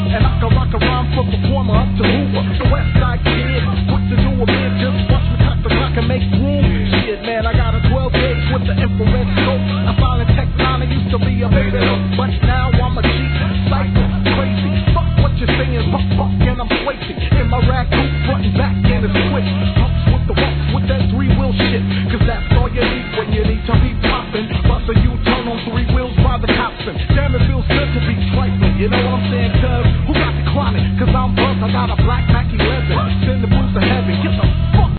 And I can rock a rhyme from performer up to Hoover. The West Side Kid, what to do a man, just watch me cut the clock and make room. Shit, man, I got a 12 gauge with the infrared scope. I found a tech line, I used to be a baby, but now I'm a cheap psycho, crazy. Fuck what you're saying, fuck, and I'm swaying. In my rag coupe, front and back, and it's quick. Humps with the walks with that 3-wheel shit, cause that's all you need when you need to be